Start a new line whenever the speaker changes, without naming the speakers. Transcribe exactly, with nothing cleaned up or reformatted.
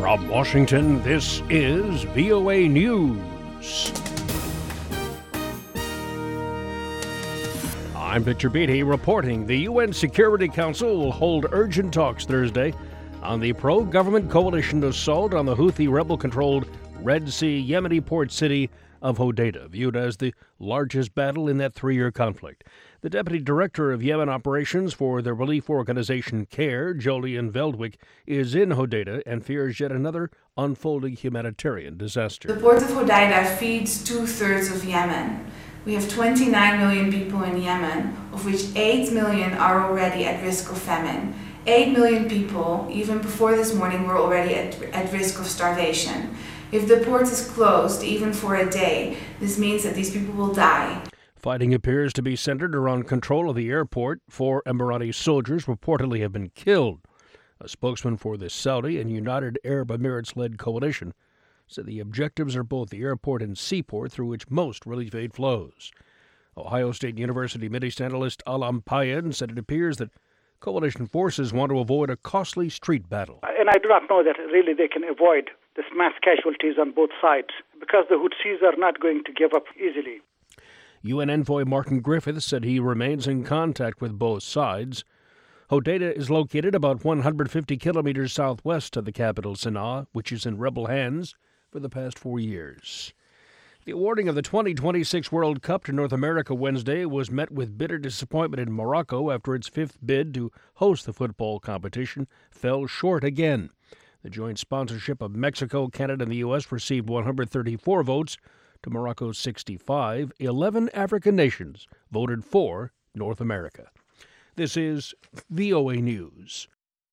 From Washington, this is V O A News. I'm Victor Beatty reporting the U N Security Council will hold urgent talks Thursday on the pro-government coalition assault on the Houthi rebel-controlled Red Sea Yemeni port city of Hodeidah, viewed as the largest battle in that three-year conflict. The deputy director of Yemen operations for the relief organization CARE, Jolyon Veldwick, is in Hodeidah and fears yet another unfolding humanitarian disaster.
The port of Hodeidah feeds two-thirds of Yemen. We have twenty-nine million people in Yemen, of which eight million are already at risk of famine. eight million people, even before this morning, were already at, at risk of starvation. If the port is closed, even for a day, this means that these people will die.
Fighting appears to be centered around control of the airport. Four Emirati soldiers reportedly have been killed. A spokesman for the Saudi and United Arab Emirates-led coalition said the objectives are both the airport and seaport through which most relief aid flows. Ohio State University Middle East analyst Alam Payed said it appears that coalition forces want to avoid a costly street battle.
And I do not know that really they can avoid this mass casualties on both sides because the Houthis are not going to give up easily.
U N envoy Martin Griffiths said he remains in contact with both sides. Hodeidah is located about one hundred fifty kilometers southwest of the capital, Sana'a, which is in rebel hands for the past four years. The awarding of the twenty twenty-six World Cup to North America Wednesday was met with bitter disappointment in Morocco after its fifth bid to host the football competition fell short again. The joint sponsorship of Mexico, Canada, and the U S received one hundred thirty-four votes to Morocco's sixty-five. eleven African nations voted for North America. This is V O A News.